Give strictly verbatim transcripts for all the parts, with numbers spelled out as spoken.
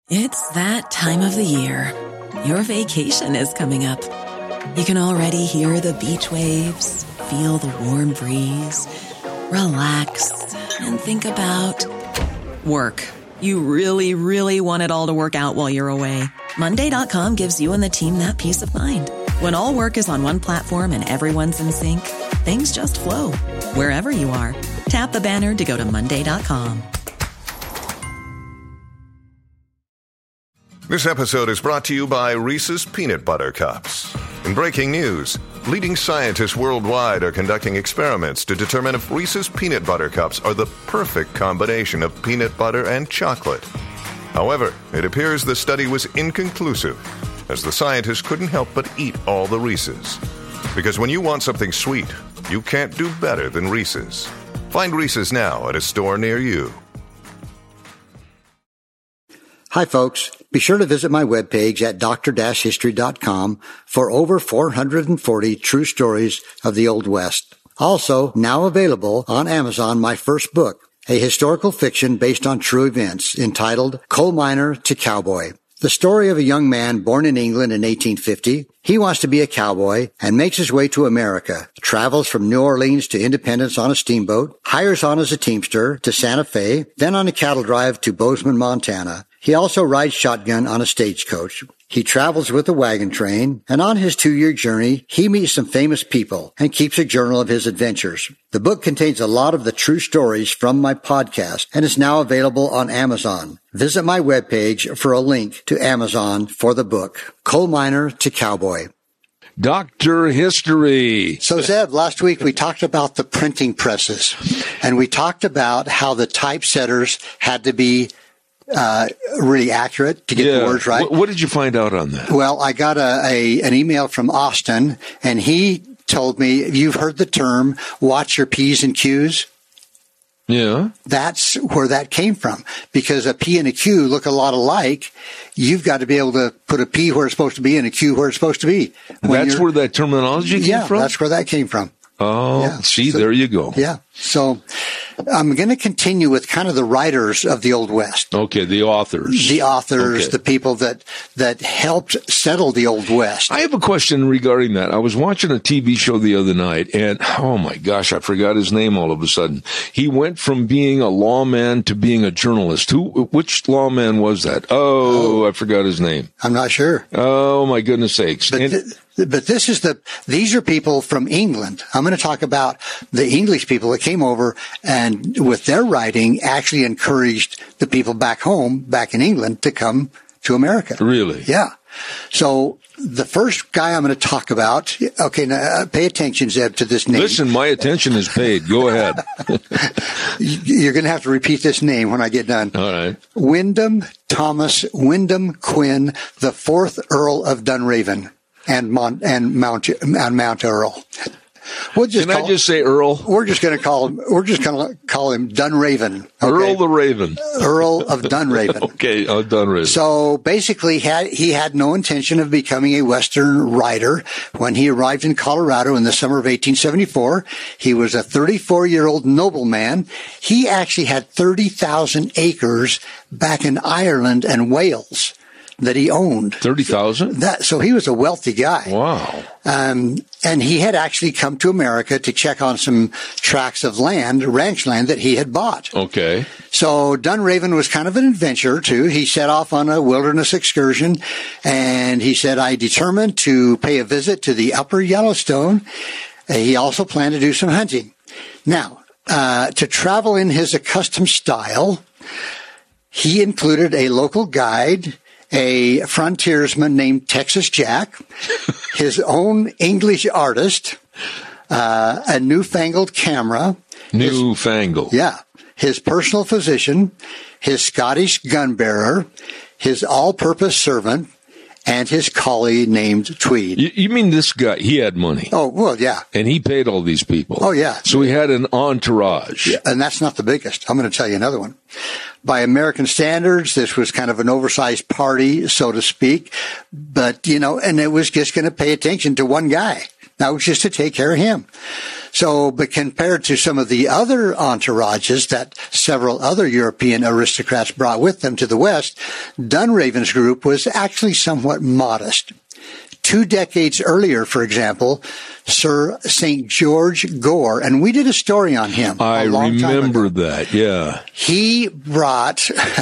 It's that time of the year. Your vacation is coming up. You can already hear the beach waves, feel the warm breeze, relax, and think about work. You really, really want it all to work out while you're away. Monday dot com gives you and the team that peace of mind. When all work is on one platform and everyone's in sync, things just flow. Wherever you are, tap the banner to go to Monday dot com. This episode is brought to you by Reese's Peanut Butter Cups. In breaking news, leading scientists worldwide are conducting experiments to determine if Reese's Peanut Butter Cups are the perfect combination of peanut butter and chocolate. However, it appears the study was inconclusive, as the scientists couldn't help but eat all the Reese's. Because when you want something sweet, you can't do better than Reese's. Find Reese's now at a store near you. Hi, folks. Be sure to visit my webpage at d r history dot com for over four hundred forty true stories of the Old West. Also, now available on Amazon, my first book, a historical fiction based on true events entitled Coal Miner to Cowboy. The story of a young man born in England in eighteen fifty. He wants to be a cowboy and makes his way to America, travels from New Orleans to Independence on a steamboat, hires on as a teamster to Santa Fe, then on a cattle drive to Bozeman, Montana. He also rides shotgun on a stagecoach. He travels with a wagon train, and on his two-year journey, he meets some famous people and keeps a journal of his adventures. The book contains a lot of the true stories from my podcast and is now available on Amazon. Visit my webpage for a link to Amazon for the book, Coal Miner to Cowboy. Doctor History. So, Zeb, last week we talked about the printing presses, and we talked about how the typesetters had to be Uh, really accurate to get yeah. the words right. What, what did you find out on that? Well, I got a, a an email from Austin, and he told me, you've heard the term, watch your P's and Q's? Yeah. That's where that came from. Because a P and a Q look a lot alike. You've got to be able to put a P where it's supposed to be and a Q where it's supposed to be. When that's where that terminology came yeah, from? Yeah, that's where that came from. Oh, yeah. see, so, there you go. Yeah. So I'm going to continue with kind of the writers of the Old West. Okay, the authors. The authors, okay. the people that, that helped settle the Old West. I have a question regarding that. I was watching a T V show the other night, and oh my gosh, I forgot his name all of a sudden. He went from being a lawman to being a journalist. Who? Which lawman was that? Oh, oh. I forgot his name. I'm not sure. Oh, my goodness sakes. But, and, th- but this is the, these are people from England. I'm going to talk about the English people that came over and with their writing actually encouraged the people back home, back in England, to come to America. Really? Yeah. So the first guy I'm going to talk about, okay, now pay attention, Zeb, to this name. Listen, my attention is paid. Go ahead. You're going to have to repeat this name when I get done. All right. Wyndham Thomas Wyndham Quinn, the fourth Earl of Dunraven and Mount, and Mount, and Mount Earl. We'll just Can call, I just say Earl? We're just going to call him. We're just going to call him Dunraven. Okay? Earl the Raven. Earl of Dunraven. Okay, uh, Dunraven. So basically, had, he had no intention of becoming a Western writer. When he arrived in Colorado in the summer of eighteen seventy-four, he was a thirty-four-year-old nobleman. He actually had thirty thousand acres back in Ireland and Wales that he owned. thirty thousand? That, so he was a wealthy guy. Wow. Um, and he had actually come to America to check on some tracts of land, ranch land that he had bought. Okay. So Dunraven was kind of an adventurer too. He set off on a wilderness excursion, and he said, I determined to pay a visit to the upper Yellowstone. Uh, he also planned to do some hunting. Now, uh, to travel in his accustomed style, he included a local guide, a frontiersman named Texas Jack, his own English artist, uh, a newfangled camera. Newfangled. His, yeah. His personal physician, his Scottish gun bearer, his all-purpose servant, and his collie named Tweed. You, you mean this guy, he had money? Oh, well, yeah. And he paid all these people? Oh, yeah. So he had an entourage. Yeah, and that's not the biggest. I'm going to tell you another one. By American standards, this was kind of an oversized party, so to speak. But, you know, and it was just going to pay attention to one guy. That was just to take care of him. So, but compared to some of the other entourages that several other European aristocrats brought with them to the West, Dunraven's group was actually somewhat modest. Two decades earlier, for example, Sir Saint George Gore, and we did a story on him. I a long remember time ago. that, yeah. He brought,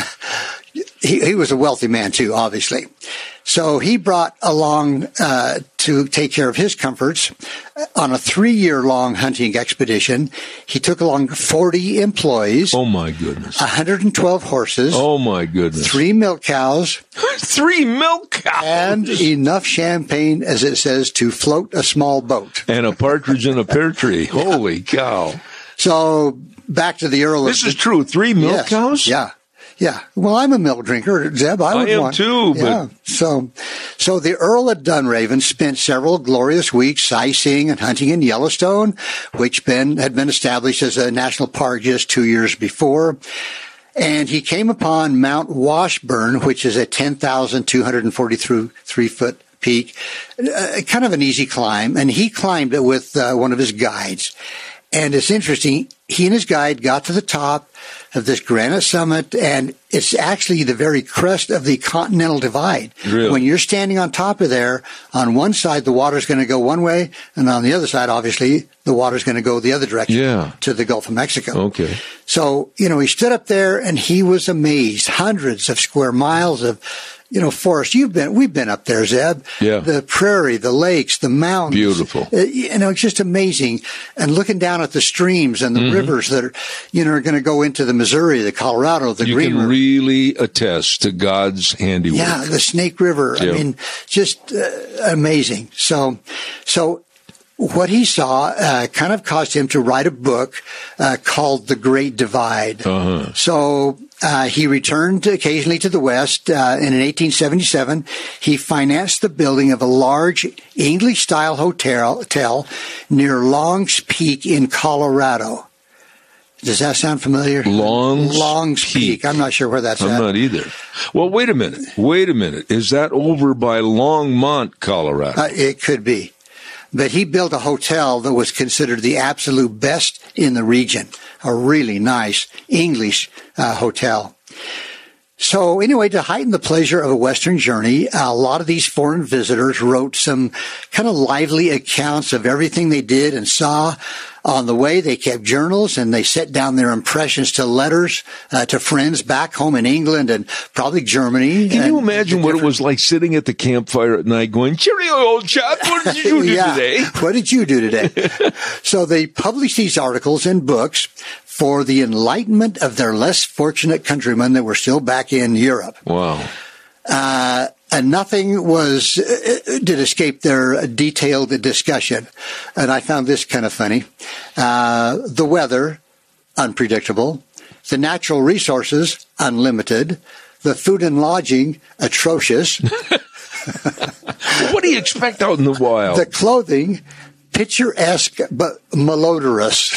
he, he was a wealthy man too, obviously. So he brought along uh, to take care of his comforts on a three-year-long hunting expedition. He took along forty employees. Oh, my goodness. one hundred twelve horses. Oh, my goodness. Three milk cows. Three milk cows. And enough champagne, as it says, to float a small boat. And a partridge in a pear tree. Holy cow. So back to the Earl of... This is true. Three milk yes, cows? Yeah. Yeah. Well, I'm a milk drinker, Zeb. I would I am want. too, but... Yeah. So, so the Earl of Dunraven spent several glorious weeks sightseeing and hunting in Yellowstone, which been, had been established as a national park just two years before. And he came upon Mount Washburn, which is a ten thousand two hundred forty-three foot peak, uh, kind of an easy climb. And he climbed it with uh, one of his guides. And it's interesting. He and his guide got to the top of this granite summit, and it's actually the very crest of the Continental Divide. Really? When you're standing on top of there, on one side the water's going to go one way, and on the other side, obviously, the water's going to go the other direction Yeah. to the Gulf of Mexico. Okay. So, you know, he stood up there and he was amazed. Hundreds of square miles of, you know, forest. You've been, we've been up there, Zeb. Yeah. The prairie, the lakes, the mountains. Beautiful. Uh, you know, it's just amazing. And looking down at the streams and the Mm-hmm. rivers that are, you know, are going to go into the Missouri, the Colorado, the You Green can River. really attest to God's handiwork. Yeah, the Snake River. Yeah. I mean, just uh, amazing. So, so what he saw uh, kind of caused him to write a book uh, called The Great Divide. Uh-huh. So uh, he returned occasionally to the West. Uh, and in eighteen seventy-seven, he financed the building of a large English-style hotel, hotel near Long's Peak in Colorado. Does that sound familiar? Long's Long's Peak. Peak. I'm not sure where that's I'm at. not either. Well, wait a minute. Wait a minute. Is that over by Longmont, Colorado? Uh, it could be. But he built a hotel that was considered the absolute best in the region. A really nice English uh, hotel. So anyway, to heighten the pleasure of a Western journey, a lot of these foreign visitors wrote some kind of lively accounts of everything they did and saw. On the way, they kept journals and they set down their impressions to letters uh, to friends back home in England and probably Germany. Can and you imagine what it was like sitting at the campfire at night going, cheerio, old chap, what did you do yeah. today? What did you do today? So they published these articles and books for the enlightenment of their less fortunate countrymen that were still back in Europe. Wow. Uh, and nothing was, uh, did escape their detailed discussion. And I found this kind of funny. Uh, the weather, unpredictable. The natural resources, unlimited. The food and lodging, atrocious. What do you expect out in the wild? The clothing, picturesque but malodorous.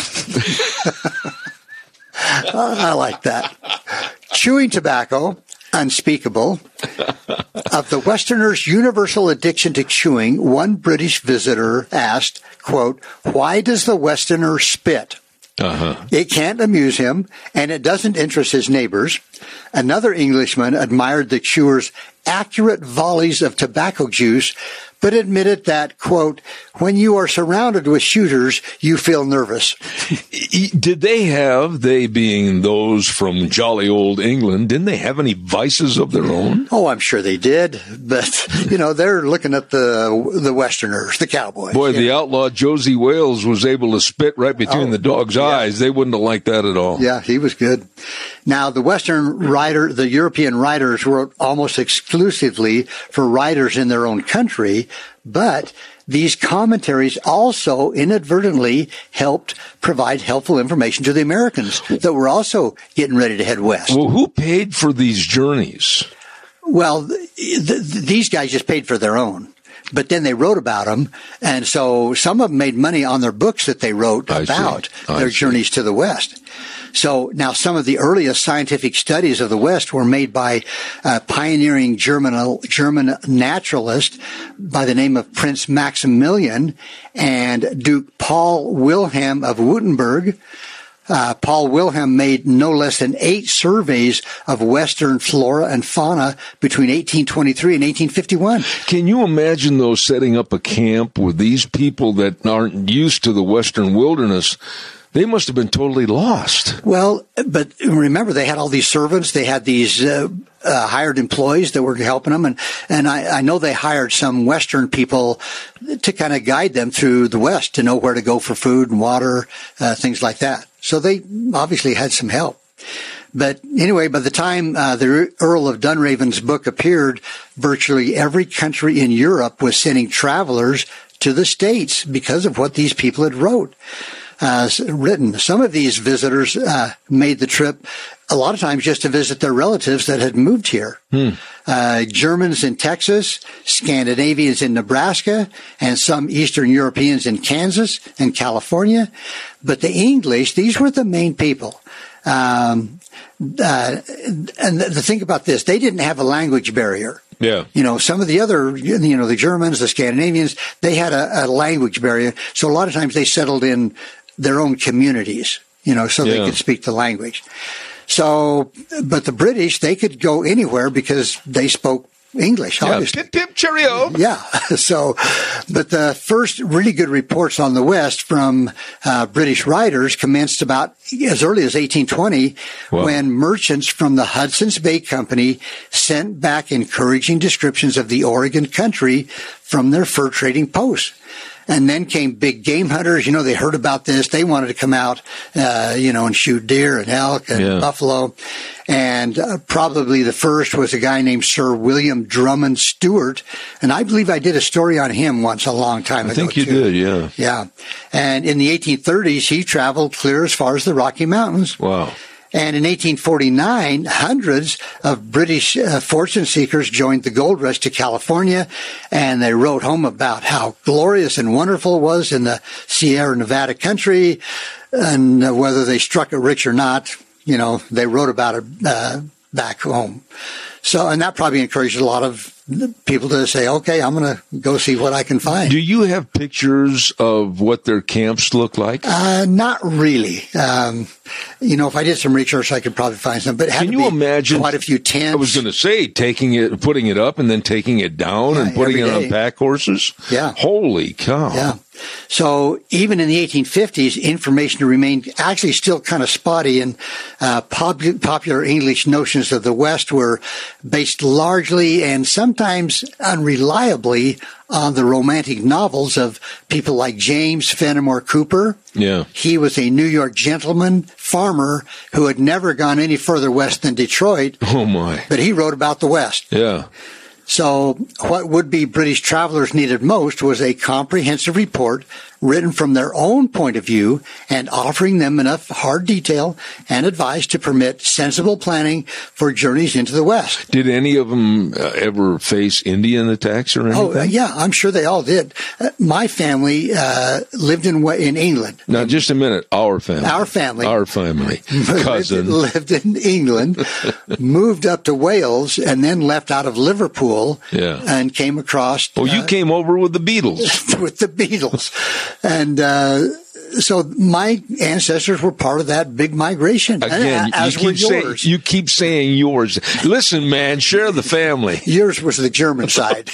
I like that. Chewing tobacco, unspeakable. Of the Westerner's universal addiction to chewing, one British visitor asked, quote, "Why does the Westerner spit?" Uh-huh. It can't amuse him, and it doesn't interest his neighbors. Another Englishman admired the chewer's accurate volleys of tobacco juice, but admitted that, quote, "When you are surrounded with shooters, you feel nervous." Did they have, they being those from jolly old England, didn't they have any vices of their own? Oh, I'm sure they did, but, you know, they're looking at the the Westerners, the cowboys. Boy, the know. outlaw Josie Wales was able to spit right between Oh, the dog's yeah. eyes. They wouldn't have liked that at all. Yeah, he was good. Now, the Western writer, the European writers wrote almost exclusively for writers in their own country, but these commentaries also inadvertently helped provide helpful information to the Americans that were also getting ready to head west. Well, who paid for these journeys? Well, th- th- these guys just paid for their own. But then they wrote about them, and so some of them made money on their books that they wrote I see. about I their see. journeys to the West. So now some of the earliest scientific studies of the West were made by a pioneering German, German naturalist by the name of Prince Maximilian and Duke Paul Wilhelm of Württemberg. Uh, Paul Wilhelm made no less than eight surveys of Western flora and fauna between eighteen twenty-three and eighteen fifty-one. Can you imagine, though, setting up a camp with these people that aren't used to the Western wilderness? They must have been totally lost. Well, but remember, they had all these servants. They had these uh, uh, hired employees that were helping them. And, and I, I know they hired some Western people to kind of guide them through the West to know where to go for food and water, uh, things like that. So they obviously had some help. But anyway, by the time uh, the Earl of Dunraven's book appeared, virtually every country in Europe was sending travelers to the States because of what these people had wrote. Uh, written. Some of these visitors uh, made the trip a lot of times just to visit their relatives that had moved here. Hmm. Uh, Germans in Texas, Scandinavians in Nebraska, and some Eastern Europeans in Kansas and California. But the English, these were the main people. Um, uh, and the, the thing about this, they didn't have a language barrier. Yeah. You know, some of the other, you know, the Germans, the Scandinavians, they had a, a language barrier. So a lot of times they settled in their own communities, you know, so yeah. they could speak the language. So, but the British, they could go anywhere because they spoke English, obviously. Yeah, pip, pip, cheerio. Yeah. So, but the first really good reports on the West from uh, British writers commenced about as early as eighteen twenty, wow. when merchants from the Hudson's Bay Company sent back encouraging descriptions of the Oregon country from their fur trading posts. And then came big game hunters. You know, they heard about this. They wanted to come out, uh, you know, and shoot deer and elk and yeah. buffalo. And uh, probably the first was a guy named Sir William Drummond Stewart. And I believe I did a story on him once a long time I ago. I think you too. did, yeah. Yeah. And in the eighteen thirties, he traveled clear as far as the Rocky Mountains. Wow. And in eighteen forty-nine, hundreds of British uh, fortune seekers joined the gold rush to California, and they wrote home about how glorious and wonderful it was in the Sierra Nevada country, and uh, whether they struck it rich or not, you know, they wrote about it uh, back home. So, and that probably encouraged a lot of people to say, okay, I'm going to go see what I can find. Do you have pictures of what their camps look like? Uh, not really. Um, you know, if I did some research, I could probably find some, but it had Can to you be imagine quite a few tents. I was going to say, taking it, putting it up and then taking it down yeah, and putting it day. on pack horses? Yeah. Holy cow. Yeah. So even in the eighteen fifties, information remained actually still kind of spotty, and uh, pop- popular English notions of the West were based largely and sometimes unreliably on the romantic novels of people like James Fenimore Cooper. Yeah. He was a New York gentleman farmer who had never gone any further west than Detroit. Oh, my. But he wrote about the West. Yeah. So what would-be British travelers needed most was a comprehensive report written from their own point of view and offering them enough hard detail and advice to permit sensible planning for journeys into the West. Did any of them uh, ever face Indian attacks or anything? Oh, uh, yeah, I'm sure they all did. Uh, my family uh, lived in in England. Now, just a minute. Our family. Our family. Our family. Cousin. lived, lived in England, moved up to Wales, and then left out of Liverpool yeah. and came across. Oh, you uh, came over with the Beatles. with the Beatles. And uh, so my ancestors were part of that big migration. Again, as you, were keep say, yours. you keep saying yours. Listen, man, share the family. Yours was the German side.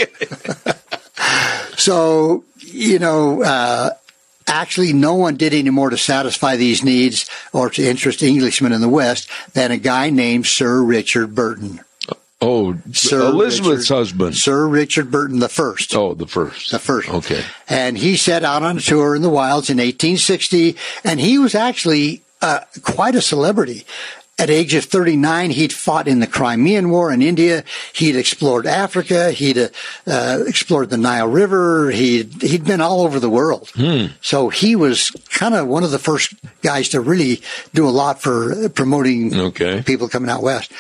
So, you know, uh, actually no one did any more to satisfy these needs or to interest Englishmen in the West than a guy named Sir Richard Burton. Oh, Sir Elizabeth's Richard, husband. Sir Richard Burton the first. Oh, the first. The first. Okay. And he set out on a tour in the wilds in eighteen sixty, and he was actually uh, quite a celebrity. At age of thirty-nine, he'd fought in the Crimean War in India. He'd explored Africa. He'd uh, explored the Nile River. He'd, he'd been all over the world. Hmm. So he was kind of one of the first guys to really do a lot for promoting okay. people coming out west.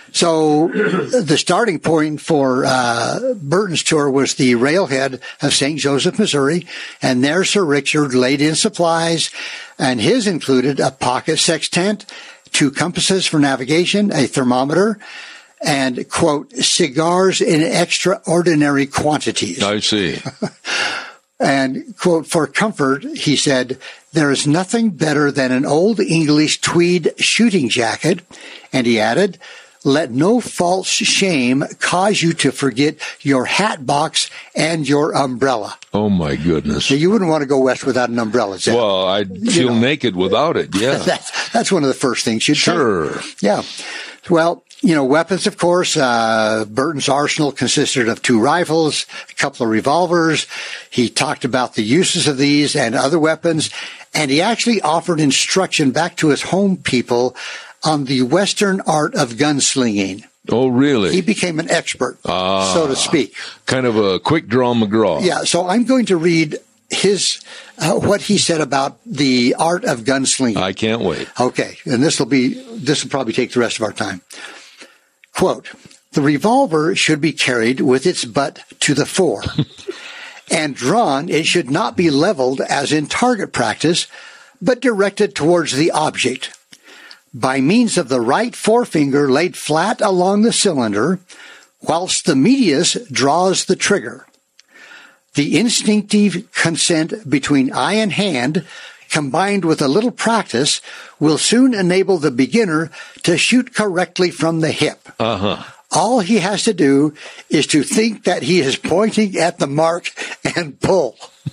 So the starting point for uh, Burton's tour was the railhead of Saint Joseph, Missouri, and there Sir Richard laid in supplies, and his included a pocket sextant, two compasses for navigation, a thermometer, and, quote, cigars in extraordinary quantities. I see. And, quote, for comfort, he said, there is nothing better than an old English tweed shooting jacket. And he added, let no false shame cause you to forget your hat box and your umbrella. Oh, my goodness. So you wouldn't want to go west without an umbrella, Zeb. Well, I'd feel you know. naked without it, yeah. that's, that's one of the first things you'd Sure. take. Yeah. Well, you know, weapons, of course, uh, Burton's arsenal consisted of two rifles, a couple of revolvers. He talked about the uses of these and other weapons, and he actually offered instruction back to his home people on the Western art of gunslinging. Oh, really? He became an expert, ah, so to speak. Kind of a quick draw McGraw. Yeah, so I'm going to read his uh, what he said about the art of gunslinging. I can't wait. Okay, and this will be this will probably take the rest of our time. Quote, the revolver should be carried with its butt to the fore, and drawn, it should not be leveled as in target practice, but directed towards the object. By means of the right forefinger laid flat along the cylinder, whilst the medius draws the trigger. The instinctive consent between eye and hand, combined with a little practice, will soon enable the beginner to shoot correctly from the hip. Uh-huh. All he has to do is to think that he is pointing at the mark and pull.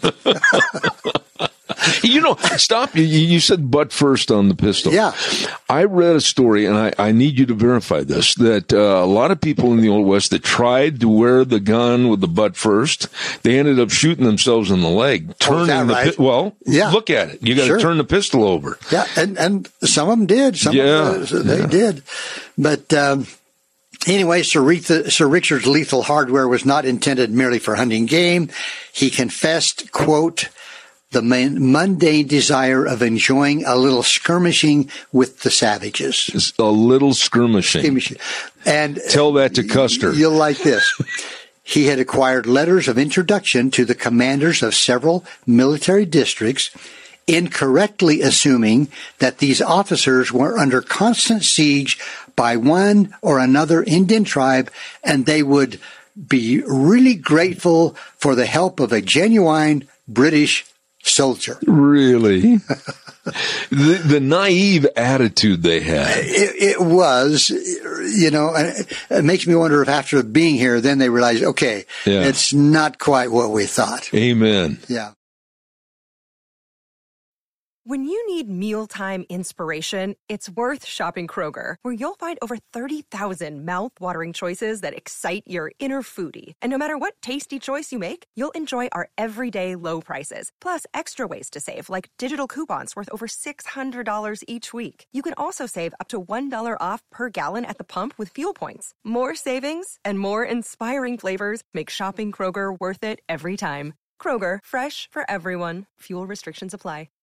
You know, stop. You, you said butt first on the pistol. Yeah. I read a story, and I, I need you to verify this, that uh, a lot of people in the Old West that tried to wear the gun with the butt first, they ended up shooting themselves in the leg. Turning oh, is that the right? pi- Well, yeah. Look at it. You got to Sure. turn the pistol over. Yeah, and, and some of them did. Some Yeah. of them, they yeah. did. But um, anyway, Sir, Retha, Sir Richard's lethal hardware was not intended merely for hunting game. He confessed, quote, the mundane desire of enjoying a little skirmishing with the savages. Just a little skirmishing. Skirmishing. And tell that to Custer. You'll like this. He had acquired letters of introduction to the commanders of several military districts, incorrectly assuming that these officers were under constant siege by one or another Indian tribe, and they would be really grateful for the help of a genuine British soldier. Really? the, the naive attitude they had. It, it was, you know, and it makes me wonder if after being here, then they realized, okay, yeah. it's not quite what we thought. Amen. Yeah. When you need mealtime inspiration, it's worth shopping Kroger, where you'll find over thirty thousand mouth-watering choices that excite your inner foodie. And no matter what tasty choice you make, you'll enjoy our everyday low prices, plus extra ways to save, like digital coupons worth over six hundred dollars each week. You can also save up to one dollar off per gallon at the pump with fuel points. More savings and more inspiring flavors make shopping Kroger worth it every time. Kroger, fresh for everyone. Fuel restrictions apply.